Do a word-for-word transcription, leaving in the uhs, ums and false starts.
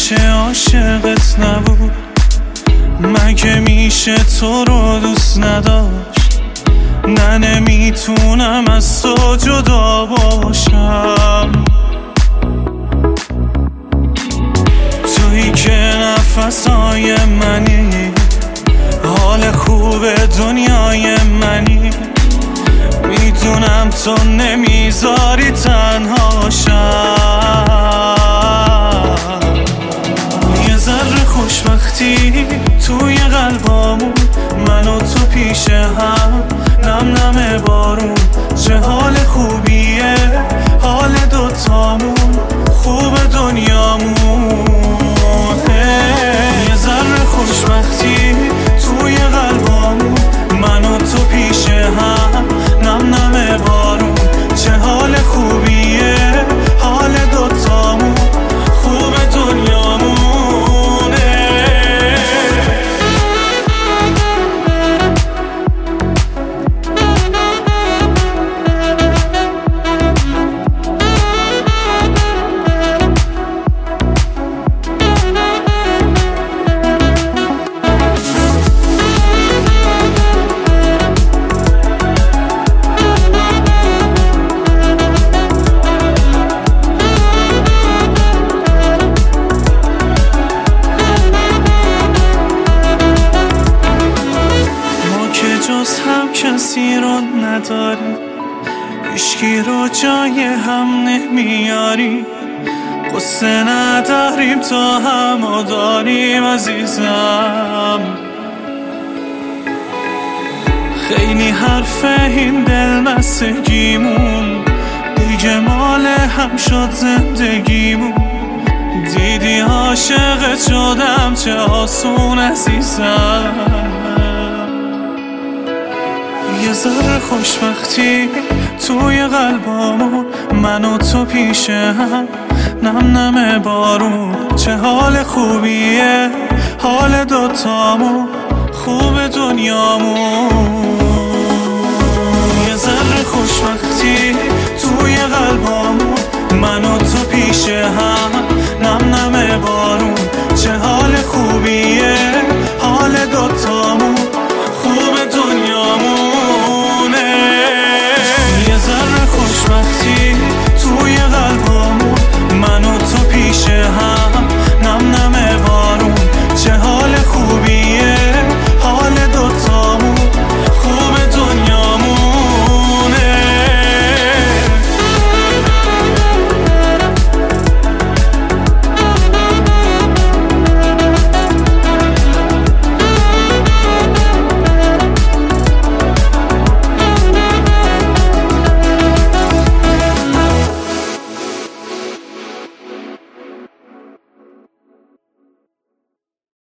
میشه عاشقت نبود؟ مگه میشه تو رو دوست نداشت؟ نه نمیتونم از تو جدا باشم، تویی که نفسای منی، حال خوب دنیای منی. میدونم تو نمیذاری تنها شم، یه ذره خوشبختی توی قلبامون، من و تو پیش هم، نم نم بارون. چه حال خوبیه حال دوتامون، خوب دنیامون. یه ذره خوشبختی توی قلبامون، من و تو پیش هم، نم نم بارون. چه حال خوبیه حال دوتامون، خوب دنیامون. جز هم کسی رو نداری، عشقی رو جای هم نمیاری. قصه نداریم تا همو داریم عزیزم. خیلی حرفه این دلبستگیمون، دیگه مال هم شد زندگیمون. دیدی عاشقت شدم چه آسون عزیزم. یه ذره خوشبختی توی قلبامون، من و تو پیش هم، نم نم بارون. چه حال خوبیه حال دوتامون، خوب دنیامون. یه ذره خوشبختی توی قلبامون، من و تو پیش هم، نم نم بارون. چه حال خوبیه